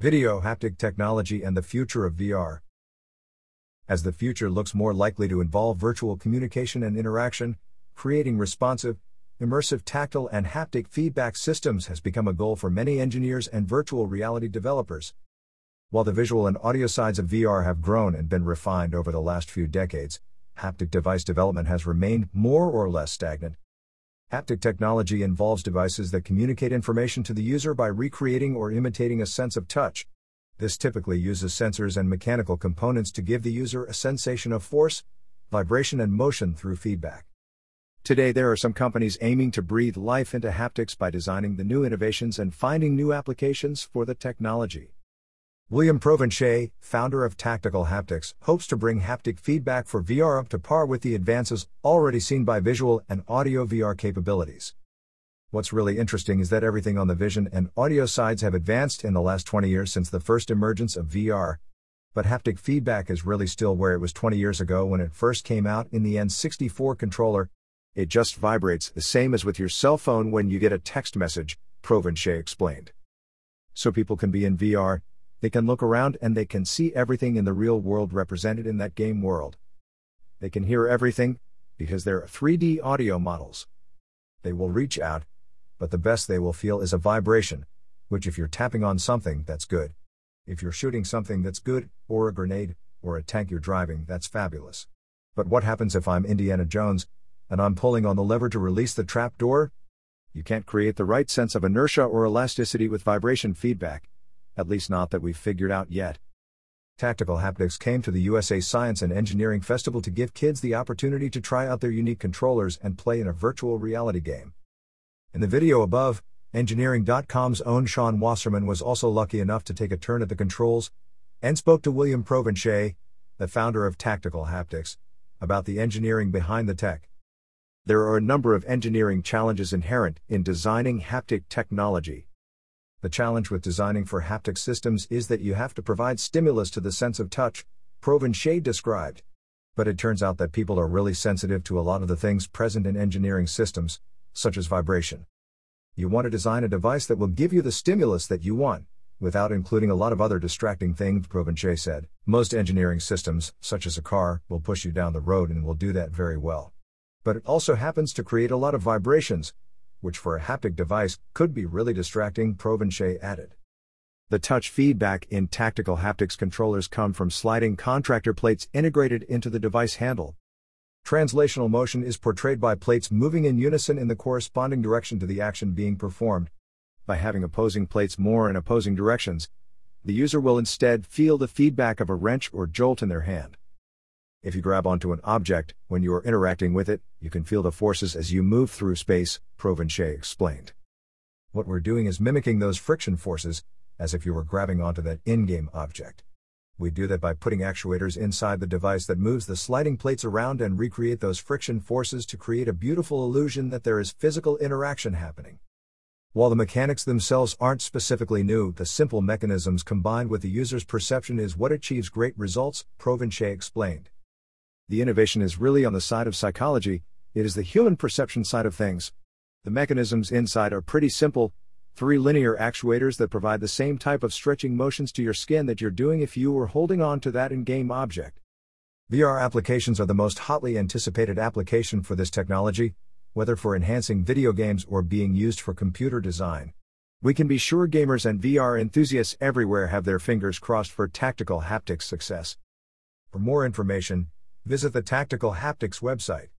Video haptic technology and the future of VR. As the future looks more likely to involve virtual communication and interaction, creating responsive, immersive tactile and haptic feedback systems has become a goal for many engineers and virtual reality developers. While the visual and audio sides of VR have grown and been refined over the last few decades, haptic device development has remained more or less stagnant. Haptic technology involves devices that communicate information to the user by recreating or imitating a sense of touch. This typically uses sensors and mechanical components to give the user a sensation of force, vibration, and motion through feedback. Today, there are some companies aiming to breathe life into haptics by designing the new innovations and finding new applications for the technology. William Provencher, founder of Tactical Haptics, hopes to bring haptic feedback for VR up to par with the advances already seen by visual and audio VR capabilities. What's really interesting is that everything on the vision and audio sides have advanced in the last 20 years since the first emergence of VR. But haptic feedback is really still where it was 20 years ago when it first came out in the N64 controller. It just vibrates the same as with your cell phone when you get a text message, Provencher explained. So people can be in VR, they can look around and they can see everything in the real world represented in that game world. They can hear everything, because there are 3D audio models. They will reach out, but the best they will feel is a vibration, which if you're tapping on something, that's good. If you're shooting something, that's good, or a grenade, or a tank you're driving, that's fabulous. But what happens if I'm Indiana Jones, and I'm pulling on the lever to release the trap door? You can't create the right sense of inertia or elasticity with vibration feedback. At least not that we've figured out yet. Tactical Haptics came to the USA Science and Engineering Festival to give kids the opportunity to try out their unique controllers and play in a virtual reality game. In the video above, Engineering.com's own Sean Wasserman was also lucky enough to take a turn at the controls, and spoke to William Provencher, the founder of Tactical Haptics, about the engineering behind the tech. There are a number of engineering challenges inherent in designing haptic technology. The challenge with designing for haptic systems is that you have to provide stimulus to the sense of touch, Provencher described. But it turns out that people are really sensitive to a lot of the things present in engineering systems, such as vibration. You want to design a device that will give you the stimulus that you want, without including a lot of other distracting things, Provencher said. Most engineering systems, such as a car, will push you down the road and will do that very well. But it also happens to create a lot of vibrations, which for a haptic device could be really distracting, Provencher added. The touch feedback in Tactical Haptics controllers come from sliding contractor plates integrated into the device handle. Translational motion is portrayed by plates moving in unison in the corresponding direction to the action being performed. By having opposing plates more in opposing directions, the user will instead feel the feedback of a wrench or jolt in their hand. If you grab onto an object, when you are interacting with it, you can feel the forces as you move through space, Provencher explained. What we're doing is mimicking those friction forces, as if you were grabbing onto that in-game object. We do that by putting actuators inside the device that moves the sliding plates around and recreate those friction forces to create a beautiful illusion that there is physical interaction happening. While the mechanics themselves aren't specifically new, the simple mechanisms combined with the user's perception is what achieves great results, Provencher explained. The innovation is really on the side of psychology, it is the human perception side of things. The mechanisms inside are pretty simple, 3 linear actuators that provide the same type of stretching motions to your skin that you're doing if you were holding on to that in-game object. VR applications are the most hotly anticipated application for this technology, whether for enhancing video games or being used for computer design. We can be sure gamers and VR enthusiasts everywhere have their fingers crossed for Tactical Haptics success. For more information, visit the Tactical Haptics website.